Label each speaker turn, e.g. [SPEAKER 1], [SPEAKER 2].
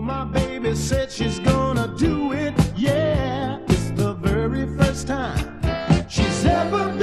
[SPEAKER 1] my baby said she's gonna do it. Yeah, it's the very first time she's ever